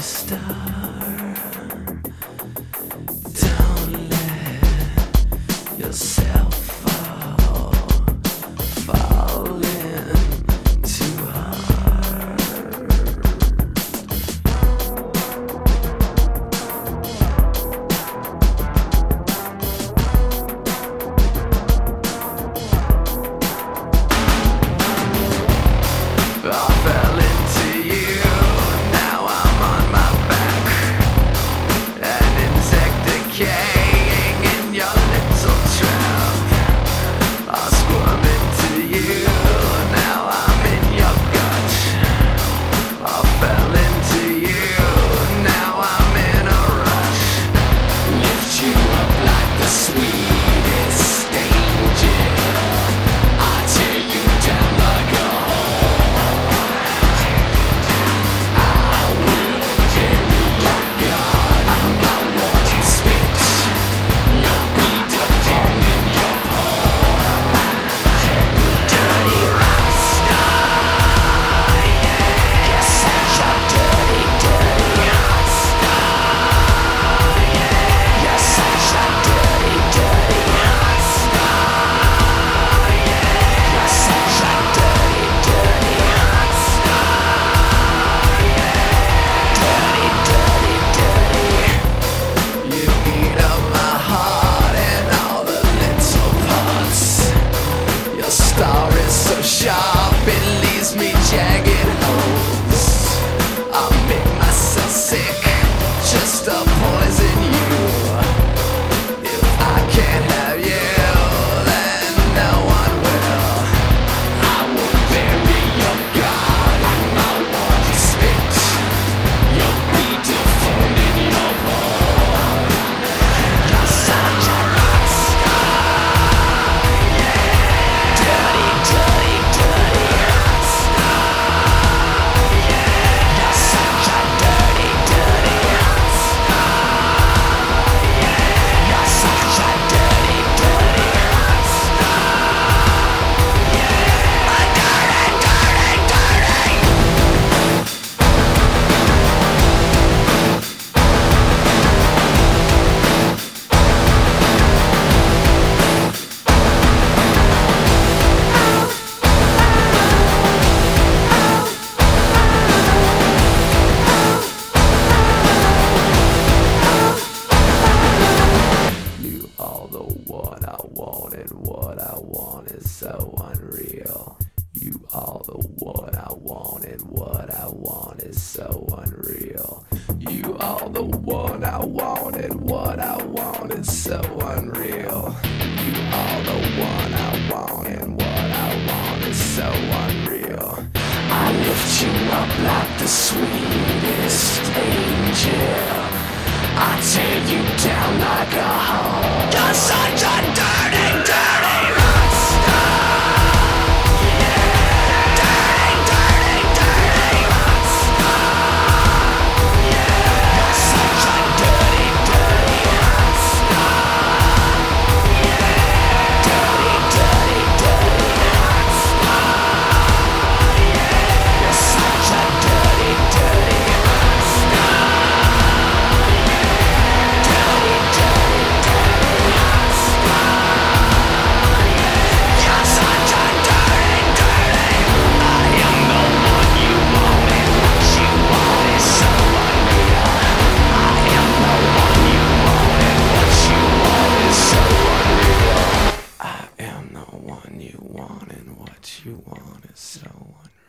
star. Don't let yourself fall in too hard. I fell into you, now I'm on my back, an insect decaying in your little trap. I squirm into you, now I'm in your gut. I fell into you, now I'm in a rush. Lift you up like the sweetest angel, I tear you down like a star is so sharp, it leaves me jagged holes. I'll make myself sick just to poison you. If I can't have you, then no one will. I will bury your god in my warm spit. You'll be deformed in your blood. You're such a rock star. What I want is so unreal. You are the one I wanted. What I want is so unreal. You are the one I wanted. What I want is so unreal. You are the one I wanted. What I want is so unreal. I lift you up like the sweetest angel. I tear you down like a hole. You're such a dirty, dirty rock star. Yeah. Dirty, dirty, dirty rock star. Yeah. You're such a dirty, dirty rock star. Yeah. Dirty, dirty, dirty rock star. Yeah. You're such a dirty, dirty rock star. You want, and what you want is so unreal.